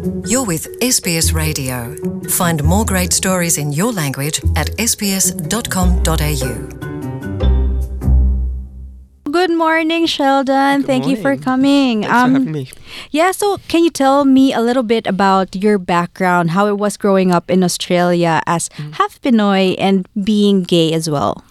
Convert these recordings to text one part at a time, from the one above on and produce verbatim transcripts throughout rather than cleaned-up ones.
You're with S B S Radio. Find more great stories in your language at s b s dot com dot a u. Good morning, Sheldon. Good Thank you for morning. coming. Thanks for having me. Yeah, so can you tell me a little bit about your background, how it was growing up in Australia as Mm. half Pinoy and being gay as well?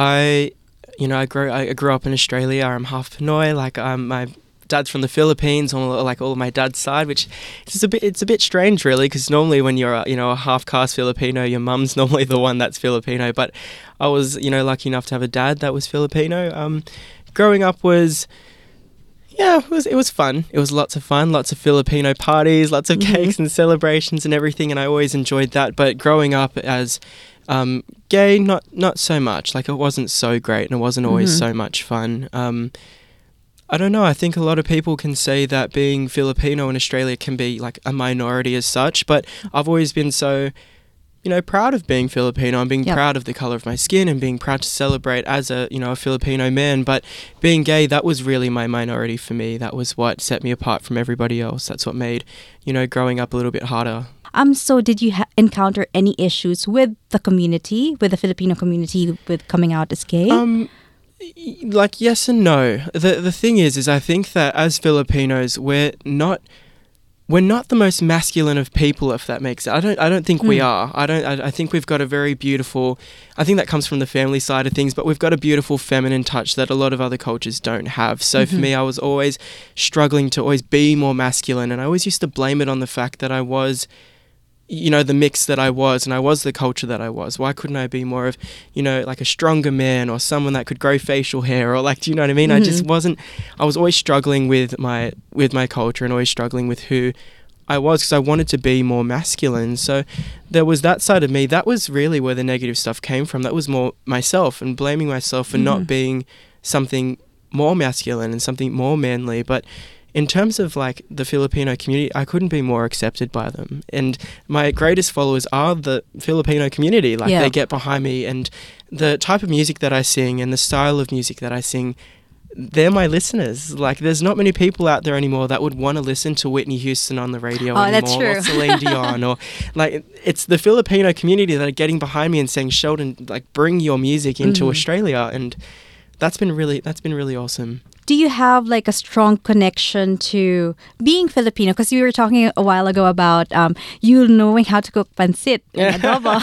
I, you know, I grew I grew up in Australia. I'm half Pinoy. Like, um, my dad's from the Philippines, on like all of my dad's side, which is a bit it's a bit strange, really, because normally when you're a, you know a half caste Filipino, your mum's normally the one that's Filipino. But I was, you know, lucky enough to have a dad that was Filipino. Um, growing up was. Yeah, it was it was fun. It was lots of fun, lots of Filipino parties, lots of Mhm. cakes and celebrations and everything, and I always enjoyed that. But growing up as um, gay, not not so much. Like, it wasn't so great, and it wasn't always Mhm. so much fun. Um, I don't know. I think a lot of people can say that being Filipino in Australia can be like a minority as such, but I've always been so, you know, proud of being Filipino and being Yep. proud of the color of my skin and being proud to celebrate as a, you know, a Filipino man. But being gay, that was really my minority for me. That was what set me apart from everybody else. That's what made, you know, growing up a little bit harder. Um, so did you ha- encounter any issues with the community, with the Filipino community, with coming out as gay? Um, y- like yes and no. The the thing is, is I think that as Filipinos, we're not we're not the most masculine of people, if that makes sense. I don't I don't think we Mm. are. I don't. I, I think we've got a very beautiful. I think that comes from the family side of things, but we've got a beautiful feminine touch that a lot of other cultures don't have. So for Mhm. me, I was always struggling to always be more masculine, and I always used to blame it on the fact that I was. You know, the mix that I was, and I was the culture that I was. Why couldn't I be more of, you know, like a stronger man or someone that could grow facial hair, or like, do you know what I mean? I just Mhm. wasn't. I was always struggling with my with my culture and always struggling with who I was, because I wanted to be more masculine. So there was that side of me. That was really where the negative stuff came from. That was more myself and blaming myself for Mhm. not being something more masculine and something more manly. But in terms of like the Filipino community, I couldn't be more accepted by them. And my greatest followers are the Filipino community. Like, Yeah. they get behind me, and the type of music that I sing and the style of music that I sing, they're my listeners. Like, there's not many people out there anymore that would want to listen to Whitney Houston on the radio Oh, anymore, that's true. or Celine Dion, or like, it's the Filipino community that are getting behind me and saying, Sheldon, like, bring your music into Mhm. Australia. And that's been really that's been really awesome. Do you have like a strong connection to being Filipino? Because we were talking a while ago about um, you knowing how to cook pancit and adobo.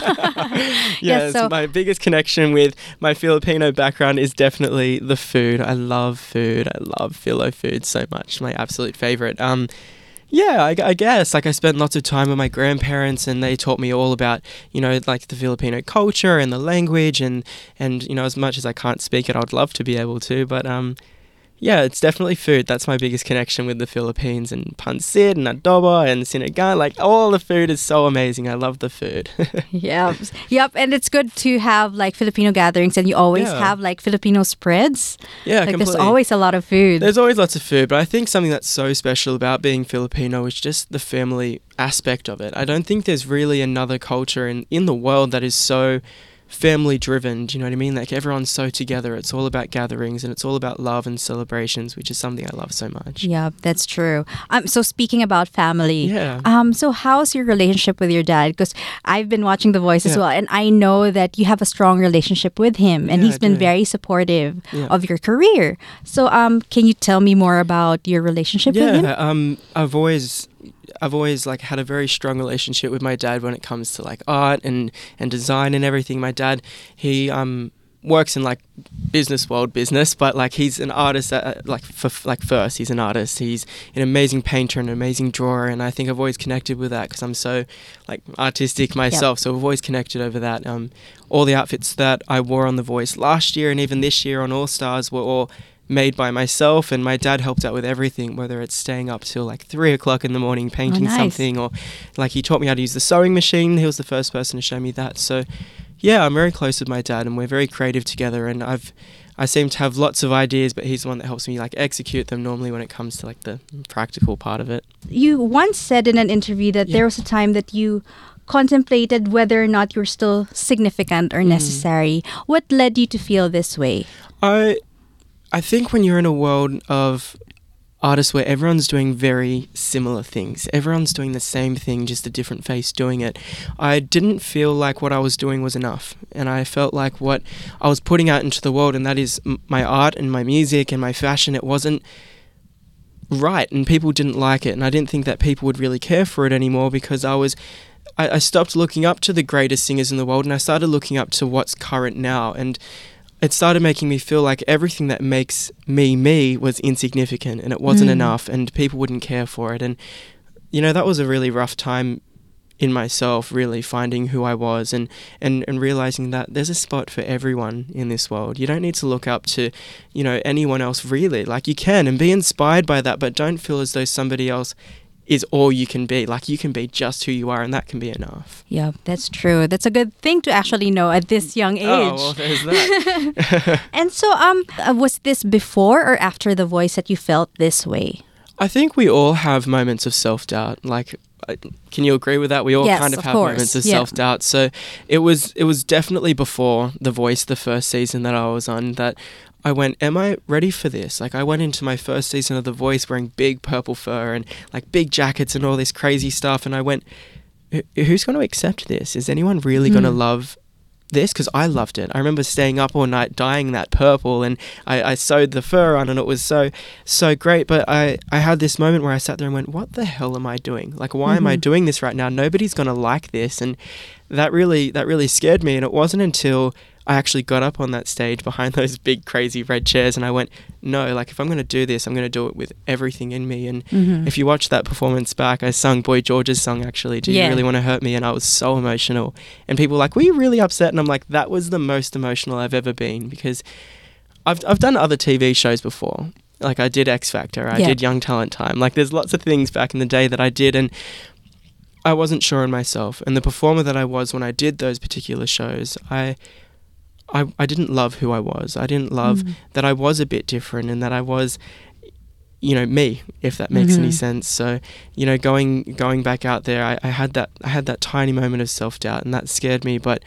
Yes, so my biggest connection with my Filipino background is definitely the food. I love food. I love Filo food so much. My absolute favorite. Um, yeah, I, I guess like I spent lots of time with my grandparents, and they taught me all about, you know, like the Filipino culture and the language, and and you know, as much as I can't speak it, I'd love to be able to. But um, yeah, it's definitely food. That's my biggest connection with the Philippines, and pancit and adobo and sinigang. Like, all the food is so amazing. I love the food. yep, yep, and it's good to have like Filipino gatherings, and you always Yeah. have like Filipino spreads. Yeah, like completely. there's always a lot of food. There's always lots of food, but I think something that's so special about being Filipino is just the family aspect of it. I don't think there's really another culture in, in the world that is so family driven. Do you know what I mean? Like, everyone's so together. It's all about gatherings, and it's all about love and celebrations, which is something I love so much. Yeah, that's true. Um, so speaking about family, Yeah. um, so how's your relationship with your dad? Because I've been watching The Voice as Yeah. well, and I know that you have a strong relationship with him, and Yeah, he's I been do. very supportive Yeah. of your career. So, um, can you tell me more about your relationship with him? Yeah, um, I've always, I've always like had a very strong relationship with my dad when it comes to like art and, and design and everything. My dad, he um works in like business world business, but like he's an artist. That, uh, like for like first, he's an artist. He's an amazing painter and an amazing drawer, and I think I've always connected with that because I'm so like artistic myself. So I've always connected over that. Um, all the outfits that I wore on The Voice last year and even this year on All Stars were all made by myself, and my dad helped out with everything, whether it's staying up till like three o'clock in the morning painting nice. something, or like he taught me how to use the sewing machine. He was the first person to show me that. So yeah, I'm very close with my dad, and we're very creative together, and I've I seem to have lots of ideas, but he's the one that helps me like execute them normally when it comes to like the practical part of it. You once said in an interview that Yeah. there was a time that you contemplated whether or not you're still significant or Mm. necessary. What led you to feel this way? I I think when you're in a world of artists where everyone's doing very similar things. Everyone's doing the same thing, just a different face doing it. I didn't feel like what I was doing was enough, and I felt like what I was putting out into the world, and that is m- my art and my music and my fashion, it wasn't right, and people didn't like it, and I didn't think that people would really care for it anymore, because I was I, I stopped looking up to the greatest singers in the world, and I started looking up to what's current now, and it started making me feel like everything that makes me me was insignificant, and it wasn't Mm. enough, and people wouldn't care for it. And you know, that was a really rough time in myself, really finding who I was, and, and, and realizing that there's a spot for everyone in this world. You don't need to look up to, you know, anyone else really. Like, you can, and be inspired by that, but don't feel as though somebody else is all you can be. Like, you can be just who you are, and that can be enough. Yeah, that's true. That's a good thing to actually know at this young age. Oh, well, there's that. And so, um, uh, was this before or after The Voice that you felt this way? I think we all have moments of self-doubt. Like, I- can you agree with that? We all Yes, kind of, of have course. moments of Yeah. self-doubt. So it was it was definitely before The Voice, the first season that I was on, that I went, am I ready for this? Like, I went into my first season of The Voice wearing big purple fur and like big jackets and all this crazy stuff, and I went, "Who- who's going to accept this? Is anyone really going to Mm. love this? Because I loved it. I remember staying up all night dyeing that purple, and I, I sewed the fur on, and it was so so great. But I, I had this moment where I sat there and went, what the hell am I doing? Like, why am I Mhm. doing this right now? Nobody's gonna like this. And that really that really scared me. And it wasn't until I actually got up on that stage behind those big crazy red chairs, and I went, no, like, if I'm gonna do this, I'm gonna do it with everything in me. And Mhm. if you watch that performance back, I sung Boy George's song, actually, Do Yeah. You Really Want to Hurt Me? And I was so emotional. And people were like, were you really upset? And I'm like, that was the most emotional I've ever been, because I've I've done other T V shows before. Like, I did X Factor, I Yeah. did Young Talent Time. Like, there's lots of things back in the day that I did, and I wasn't sure in myself. And the performer that I was when I did those particular shows, I I, I didn't love who I was. I didn't love Mhm. that I was a bit different, and that I was, you know, me, if that makes any Mhm. sense. So, you know, going going back out there, I, I had that I had that tiny moment of self-doubt, and that scared me. But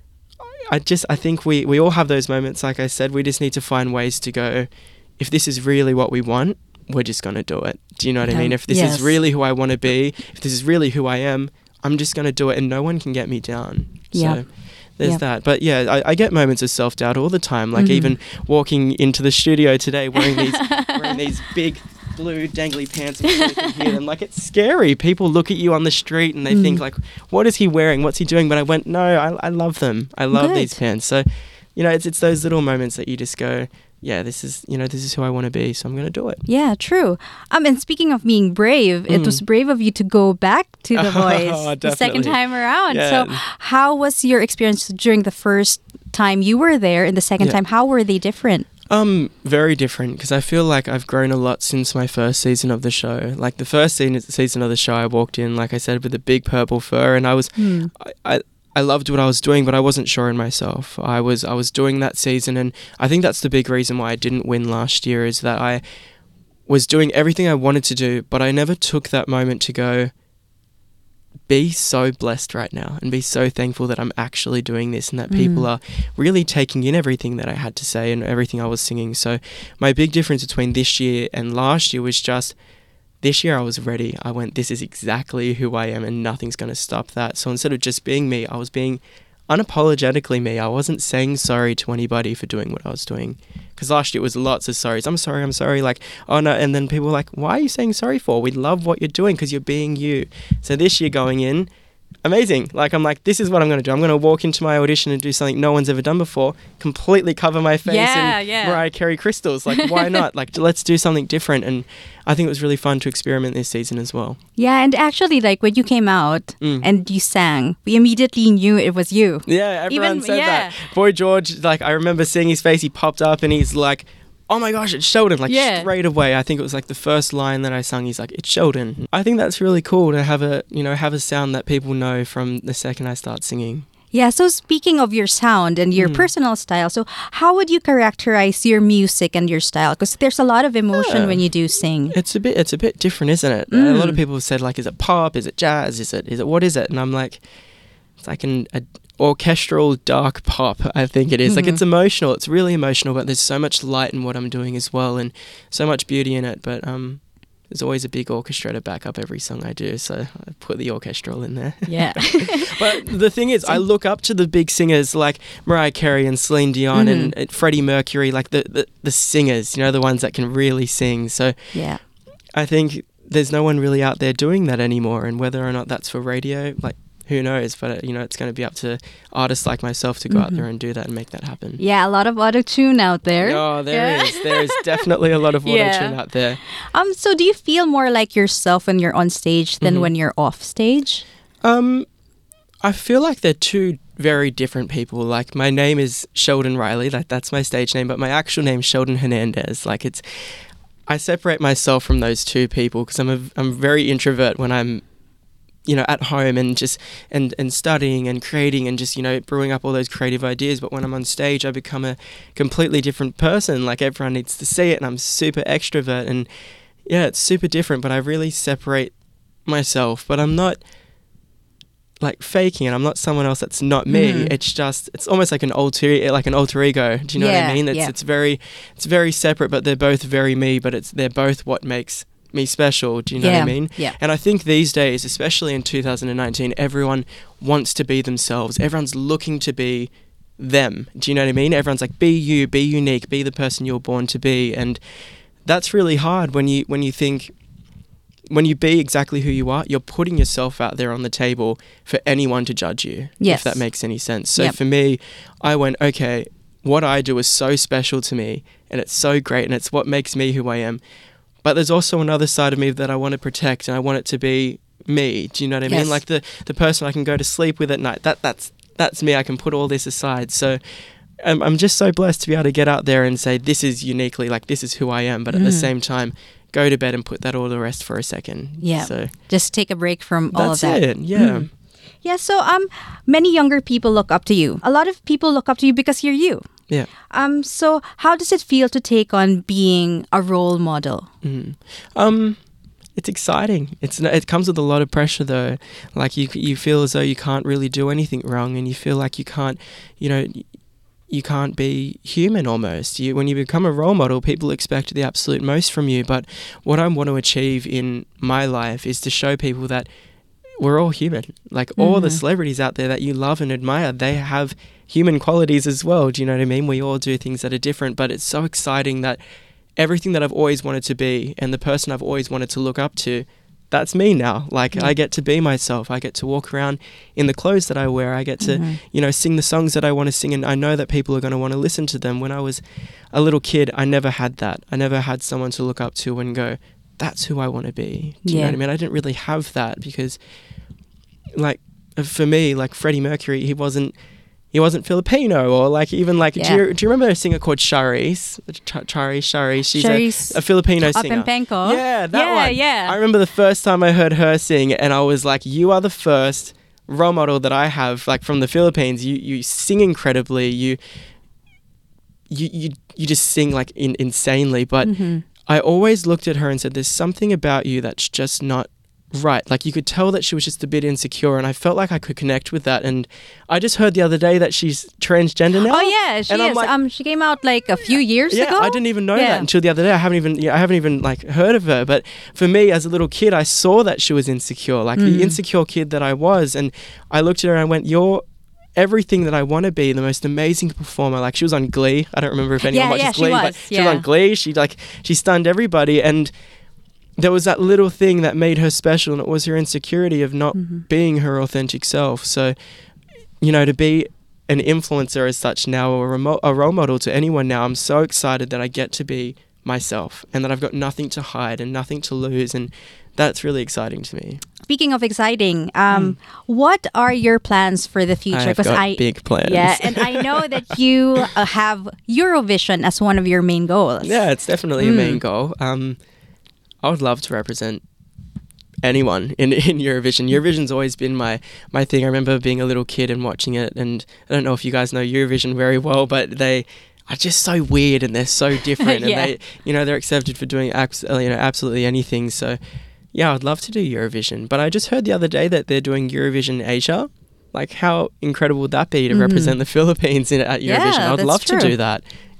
I just I think we, we all have those moments. Like I said, we just need to find ways to go, if this is really what we want, we're just going to do it. Do you know what Yeah. I mean? If this Yes. is really who I want to be, if this is really who I am, I'm just going to do it, and no one can get me down. Yeah. So there's Yeah. that. But yeah, I, I get moments of self-doubt all the time. Like, Mhm. even walking into the studio today wearing these wearing these big blue dangly pants and you can hear them. Like, it's scary. People look at you on the street and they think Mm. like, what is he wearing? What's he doing? But I went, no, I, I love them. I love Good. these pants. So, you know, it's it's those little moments that you just go, yeah, this is, you know, this is who I want to be, so I'm going to do it. Yeah, true. Um, and speaking of being brave, it Mm. was brave of you to go back to The Oh, Voice the second definitely. time around. Yeah. So, how was your experience during the first time you were there, and the second Yeah. time? How were they different? Um, very different, because I feel like I've grown a lot since my first season of the show. Like, the first se- season of the show, I walked in, like I said, with a big purple fur, and I was, Hmm. I, I, I loved what I was doing, but I wasn't sure in myself. I was, I was doing that season, and I think that's the big reason why I didn't win last year, is that I was doing everything I wanted to do, but I never took that moment to go, be so blessed right now and be so thankful that I'm actually doing this, and that people Mm. are really taking in everything that I had to say and everything I was singing. So my big difference between this year and last year was just, this year I was ready. I went, this is exactly who I am, and nothing's going to stop that. So instead of just being me, I was being unapologetically me. I wasn't saying sorry to anybody for doing what I was doing. Because last year it was lots of sorries. I'm sorry, I'm sorry. Like, oh no. And then people were like, why are you saying sorry for? We love what you're doing because you're being you. So this year going in, amazing. Like, I'm like, this is what I'm going to do. I'm going to walk into my audition and do something no one's ever done before, completely cover my face Yeah, in yeah. Mariah Carey crystals. Like, why not? Like, let's do something different. And I think it was really fun to experiment this season as well. Yeah, and actually, like when you came out Mm. and you sang, we immediately knew it was you. Yeah, everyone Even- said yeah. that. Boy George, like, I remember seeing his face, he popped up and he's like, oh my gosh, it's Sheldon. Like, Yeah. straight away. I think it was like the first line that I sung, he's like, it's Sheldon. I think that's really cool to have a, you know, have a sound that people know from the second I start singing. Yeah, so speaking of your sound and your Mm. personal style, so how would you characterize your music and your style? Because there's a lot of emotion Yeah. when you do sing. It's a bit, it's a bit different, isn't it? A Mm. lot of people have said, like, is it pop? Is it jazz? Is it, is it, what is it? And I'm like, it's like an a orchestral dark pop, I think it is. Like, Mhm. it's emotional. It's really emotional, but there's so much light in what I'm doing as well, and so much beauty in it. But um, there's always a big orchestra to back up every song I do, so I put the orchestral in there. Yeah. But the thing is, I look up to the big singers like Mariah Carey and Celine Dion Mm-hmm. and, and Freddie Mercury, like the, the, the singers, you know, the ones that can really sing. So Yeah. I think there's no one really out there doing that anymore, and whether or not that's for radio, like, who knows? But, uh, you know, it's going to be up to artists like myself to go out there and do that and make that happen. Yeah, a lot of auto-tune out there. Oh, there Yeah. is. There is definitely a lot of Yeah. auto-tune out there. Um, so do you feel more like yourself when you're on stage than Mm-hmm. when you're off stage? Um, I feel like they're two very different people. Like, my name is Sheldon Riley, like that's my stage name, but my actual name is Sheldon Hernandez. Like, it's, I separate myself from those two people because I'm a, I'm very introvert when I'm, you know, at home and just and and studying and creating and just, you know, brewing up all those creative ideas. But when I'm on stage, I become a completely different person. Like, everyone needs to see it, and I'm super extrovert, and yeah, it's super different. But I really separate myself. But I'm not like faking it. I'm not someone else that's not me. Mhm. It's just, it's almost like an alter like an alter ego. Do you know what Yeah, I mean? It's yeah. it's very it's very separate, but they're both very me. But it's they're both what makes me special. Do you know Yeah, what I mean? yeah. And I think these days, especially in two thousand nineteen, everyone wants to be themselves. Everyone's looking to be them. Do you know what I mean? Everyone's like, be you, be unique, be the person you're born to be. And that's really hard when you when you think when you be exactly who you are, you're putting yourself out there on the table for anyone to judge you. Yes. If that makes any sense. So Yep. for me, I went, okay, what I do is so special to me, and it's so great, and it's what makes me who I am. But there's also another side of me that I want to protect, and I want it to be me. Do you know what I Yes. mean? Like the, the person I can go to sleep with at night. That that's that's me. I can put all this aside. So I'm I'm just so blessed to be able to get out there and say this is uniquely, like, this is who I am. But at the Mhm. same time, go to bed and put that all to rest for a second. Yeah. So Just take a break from all of that's that. it. Yeah. Mm. Yeah, so um many younger people look up to you. A lot of people look up to you because you're you. Yeah. Um so how does it feel to take on being a role model? Mm. Um, it's exciting. It's it comes with a lot of pressure though. Like you you feel as though you can't really do anything wrong, and you feel like you can't, you know, you can't be human almost. You when you become a role model, people expect the absolute most from you. But what I want to achieve in my life is to show people that we're all human. Like all the Mhm. celebrities out there that you love and admire, they have human qualities as well. Do you know what I mean? We all do things that are different, but it's so exciting that everything that I've always wanted to be and the person I've always wanted to look up to, that's me now. Like Yeah. I get to be myself. I get to walk around in the clothes that I wear. I get to, Mhm. you know, sing the songs that I want to sing, and I know that people are going to want to listen to them. When I was a little kid, I never had that. I never had someone to look up to and go, that's who I want to be. Do you know Yeah. what I mean? I didn't really have that because, like, for me, like Freddie Mercury, he wasn't he wasn't Filipino, or like even like Yeah. do you do you remember a singer called Charisse? Ch- Charisse, Charisse. She's Charisse a, a Filipino Up singer. in Penco. Yeah, that yeah, one. Yeah, I remember the first time I heard her sing, and I was like, "You are the first role model that I have, like from the Philippines. You you sing incredibly. You you you, you just sing like in, insanely." But Mhm. I always looked at her and said, "There's something about you that's just not right." Like you could tell that she was just a bit insecure, and I felt like I could connect with that. And I just heard the other day that she's transgender now. Oh yeah, she And I'm is. like- um, she came out like a few years Yeah, ago. I didn't even know Yeah. that until the other day. I haven't even, yeah, I haven't even like heard of her. But for me, as a little kid, I saw that she was insecure, like Mm. the insecure kid that I was, and I looked at her and I went, "You're everything that I want to be, the most amazing performer." Like she was on Glee. I don't remember if anyone Yeah, watches yeah, she Glee, was, but she was yeah. on Glee. She like she stunned everybody, and there was that little thing that made her special, and it was her insecurity of not Mhm. being her authentic self. So, you know, to be an influencer as such now, or a, remo- a role model to anyone now, I'm so excited that I get to be myself and that I've got nothing to hide and nothing to lose, and that's really exciting to me. Speaking of exciting, um, what are your plans for the future? I've got big plans. Yeah, and I know that you uh, have Eurovision as one of your main goals. Yeah, it's definitely a Mm. main goal. Um, I would love to represent anyone in, in Eurovision. Eurovision's always been my, my thing. I remember being a little kid and watching it, and I don't know if you guys know Eurovision very well, but they are just so weird and they're so different, and Yeah. they, you know, they're accepted for doing abs- you know absolutely anything. So, yeah, I'd love to do Eurovision. But I just heard the other day that they're doing Eurovision Asia. Like, how incredible would that be to Mhm. represent the Philippines in at Yeah, Eurovision? I'd that's love true. to do that.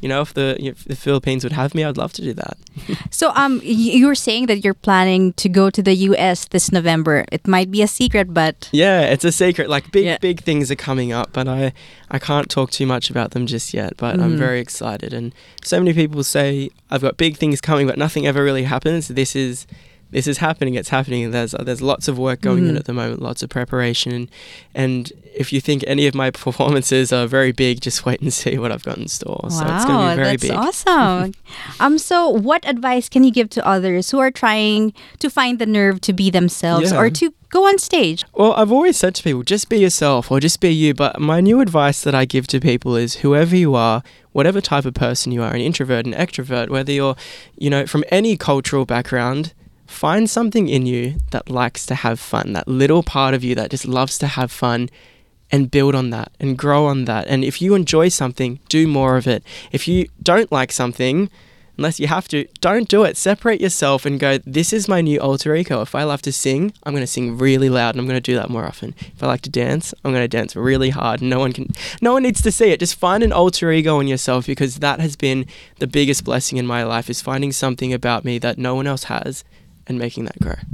you know, if the if the Philippines would have me, I'd love to do that. So um, y- you were saying that you're planning to go to the U S this November. It might be a secret, but Yeah, it's a secret. Like big, Yeah. big things are coming up, but I, I can't talk too much about them just yet. But I'm very excited, and so many people say I've got big things coming, but nothing ever really happens. This is, this is happening. It's happening. There's there's lots of work going on at the moment, lots of preparation, and if you think any of my performances are very big, just wait and see what I've got in store. So it's going to be very that's big. awesome. um, so what advice can you give to others who are trying to find the nerve to be themselves Yeah. or to go on stage? Well, I've always said to people, just be yourself or just be you. But my new advice that I give to people is whoever you are, whatever type of person you are, an introvert, an extrovert, whether you're, you know, from any cultural background, find something in you that likes to have fun, that little part of you that just loves to have fun, and build on that and grow on that. And if you enjoy something, do more of it. If you don't like something, unless you have to, don't do it. Separate yourself and go, this is my new alter ego. If I love to sing, I'm going to sing really loud and I'm going to do that more often. If I like to dance, I'm going to dance really hard. No one can, no one needs to see it. Just find an alter ego in yourself, because that has been the biggest blessing in my life, is finding something about me that no one else has and making that grow.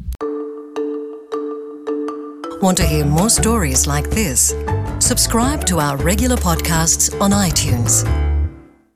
Want to hear more stories like this? Subscribe to our regular podcasts on iTunes.